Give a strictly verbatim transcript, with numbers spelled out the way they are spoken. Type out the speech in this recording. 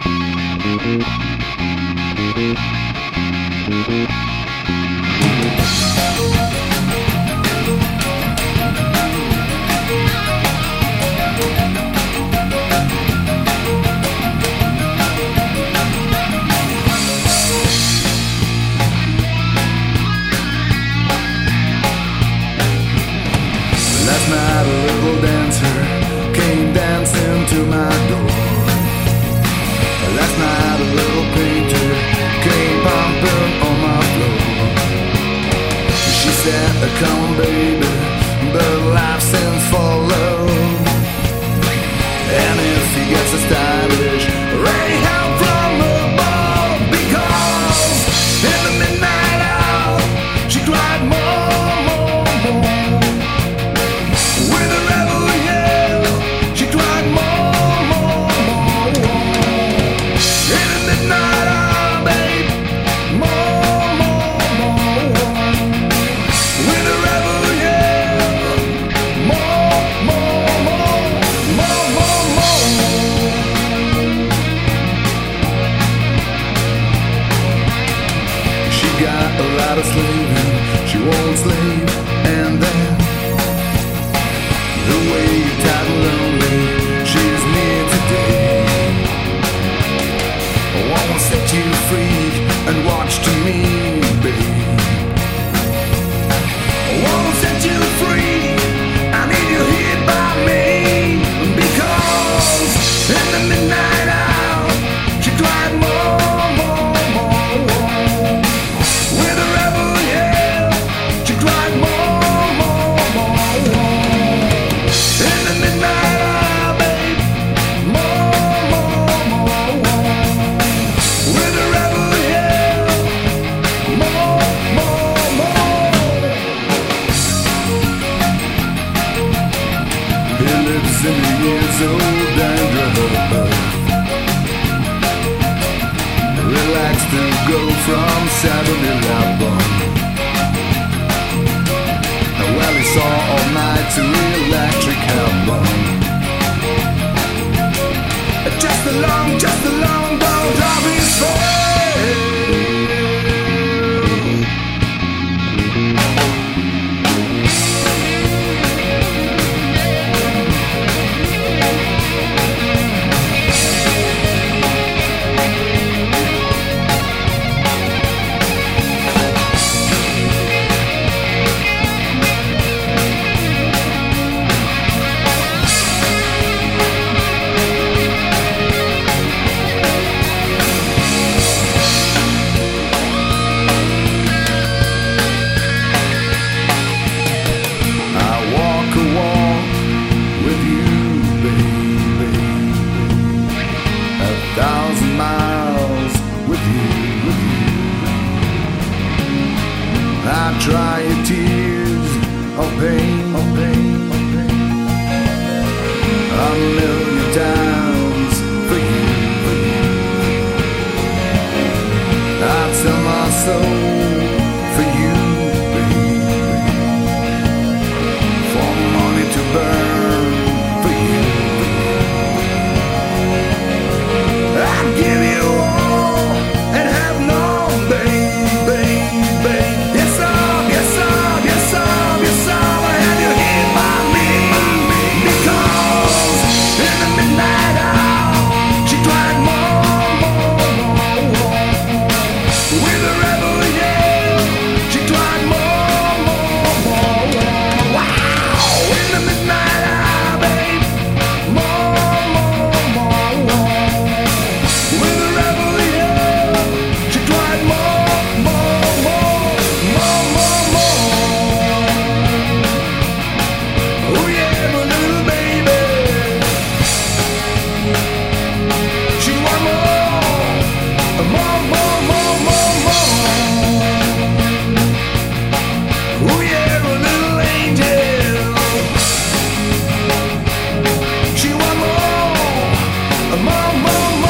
Last night a little dancer came dancing to my door. Last night a little painter came pumping on my floor. She said, come on baby, but life sends for love. And if he gets a stylish, rain help from above. Because in the midnight hour she cried more, more, more. With a rebel yell, she cried more, more, more, more. In the midnight hour, babe, more, more, more, more. With a rebel yell, more, more, more, more, more, more. She got a lot of slaving, she won't slave, and then the way you're tired and lonely, she's near today. I won't set you free and watch to me, babe. I won't set you free, I need you here by me. Because in the midnight hour she cried more, more, more, more. With a rebel yell, she cried more, more, more, more. In the midnight hour, babe, more, more, more, more. With a rebel yell, more, more, more. He lives in the years old Dandruff. Relax to go from Saturday album. Well, he saw all night to electric album. Just a long, just a long boat of his face. I dry your tears of pain, of pain, of pain. A million times for you, for you. I sell my soul for you, baby. For money to burn for you, for you. I give you all and have none, baby. Yes, I'm, yes, I'm, yes, I'm, yes, I'm. I had you here by me. Because in the midnight hour she cried more, more, more, more. With a rebel yell she cried more, more, more, more. Wow! In the midnight hour, babe, more, more, more, more. With a rebel yell she cried more, more, more, more, more, more. Oh yeah, my little baby, she want more, more, more, more, more, more. Oh yeah, my little angel, she want more, more, more, more.